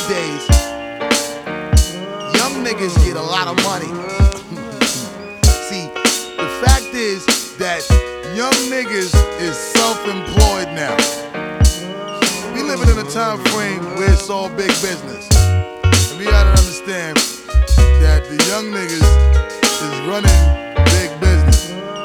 days, young niggas get a lot of money. See, the fact is that young niggas is self-employed now. We living in a time frame where it's all big business. And we gotta understand that the young niggas is running big business.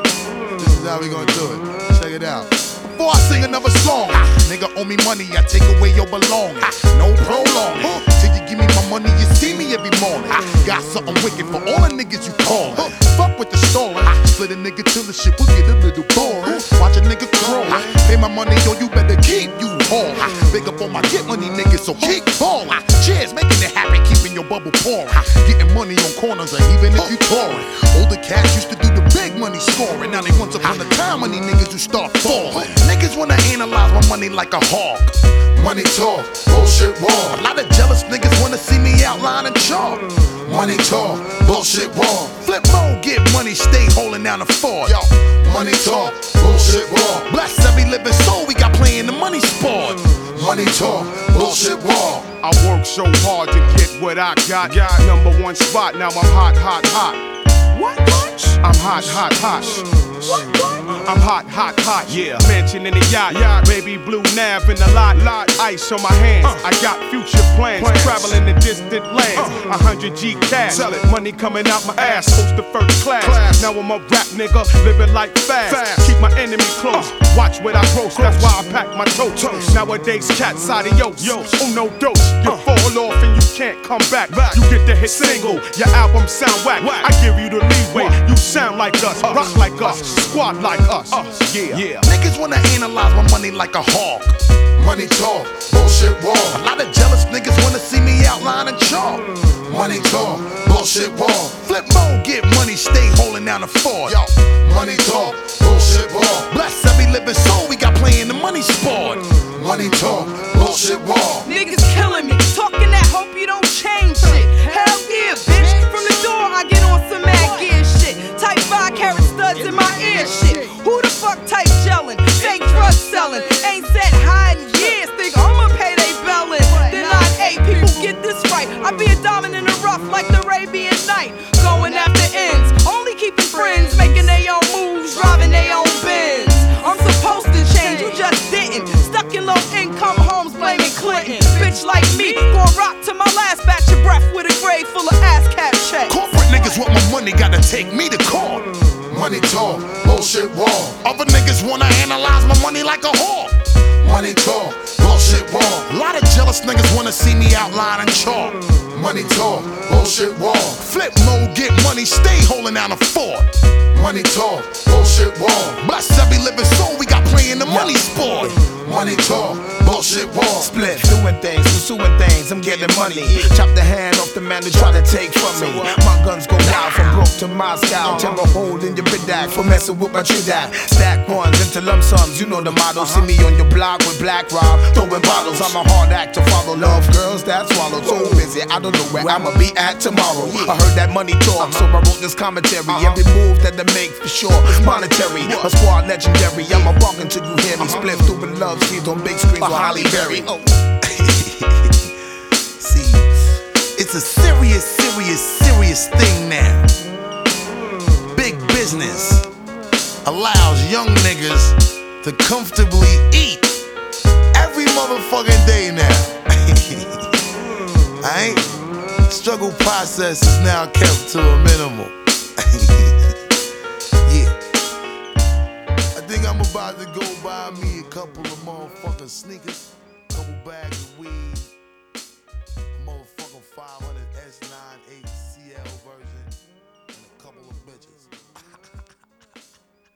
This is how we gonna do it. Check it out. Before I sing another song, nigga owe me money, I take away your belongings. No prolong. Till you give me my money, you see me every morning. Got something wicked for all the niggas you call. Fuck with the stolen. Split a nigga till the shit will get a little boring. Watch a nigga crawl. Pay my money, yo, you better keep you hauling. Big up on my get money niggas, so keep falling. Cheers, making it happen, keeping your bubble pouring. Getting money on corners, or even if you touring. Older cats used to do the big money scoring. Now they once upon a time money niggas who start falling. Niggas wanna analyze my money like a hawk. Money talk, bullshit walk. A lot of jealous niggas wanna see me outline and chalk. Money talk, bullshit walk. Flip mode, get money, stay holding down the fort. Yo, money talk, bullshit walk. Bless every living soul we got playing the money sport. Money talk, bullshit walk. I work so hard to get what I got. Number one spot, now I'm hot, hot, hot. What? I'm hot, hot, hot. What? I'm hot, hot, hot. Yeah. Mansion in the yacht. Baby blue nav in the lot. Ice on my hands. I got future plans. Traveling to distant lands. 100 G cash. Money coming out my ass. Post the first class. Now I'm a rap nigga. Living life fast. Keep my enemy close. Watch what I gross. That's why I pack my totes. Nowadays cats adios. No dose. You fall off and you can't come back. You get the hit single. Your album sound whack. I give you the leeway. You sound like us. Rock like us. Squad like us. Yeah. Niggas wanna analyze my money like a hawk. Money talk, bullshit walk. A lot of jealous niggas wanna see me outline and chalk. Money talk, bullshit walk. Flip mode, get money, stay holding down the fort. Yo, money talk, bullshit walk. Bless every living soul we got playing the money sport. Money talk, bullshit walk. Niggas killing me, talking that hope you don't change shit. Hell yeah, bitch. From the door I get on some mad gear shit. Type 5 carat studs in my ear shit. Who the fuck type gelling? Fake drug selling. Ain't said hi in years. Think I'ma pay they bellin'. Then I hey, people get this right. I be a diamond in the rough like the Arabian Night. Going after ends, only keeping friends, making their own moves, driving their own Benz. I'm supposed to change, you just didn't. Stuck in low income homes blaming Clinton. Bitch like me, gon' rock to my last batch of breath with a grave full of ass cap checks. Corporate niggas want my money, gotta take me to court. Money talk, bullshit walk. Other niggas wanna analyze my money like a hawk. Money talk, bullshit walk. A lot of jealous niggas wanna see me outline and chalk. Money talk, bullshit walk. Flip mode, get money, stay holding down the fort. Money talk, bullshit walk. Bless every living soul we got playing the money sport. Money talk, bullshit walk. Split, doing things, pursuing things, I'm getting money. Chop the hand off the man who try to take from me. My guns go wild from broke to Moscow. Tear a hole in your bidak for messing with my tridak. Stack ones into lump sums, you know the motto. See me on your block with Black Rob, throwing bottles. I'm a hard act to follow. Love girls that swallow. So busy, I don't know where I'ma be at tomorrow. I heard that money talk, so I wrote this commentary. Every move that they make for sure is monetary. A squad legendary. I'm a barking till you hear me. Split through love scenes on big screens with Holly Berry. See, it's a serious thing now. Big business allows young niggas to comfortably eat every motherfucking day now. Alright? Struggle process is now kept to a minimum. Yeah. I think I'm about to go buy me a couple of motherfucking sneakers, couple bags of weed.